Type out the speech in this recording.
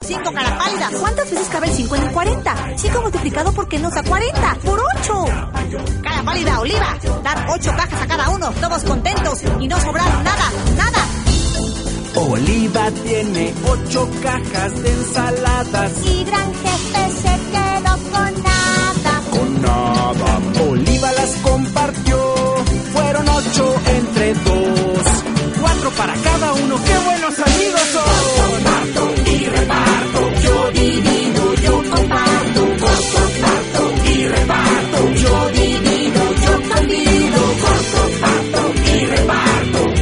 5, cara pálida. ¿Cuántas veces cabe el 5 en el 40? 5 multiplicado por qué nos da 40. ¡Por 8! Cara pálida, Oliva. Dar 8 cajas a cada uno, todos contentos y no sobraron nada, nada. Oliva tiene 8 cajas de ensaladas y Gran Jefe se quedó con nada.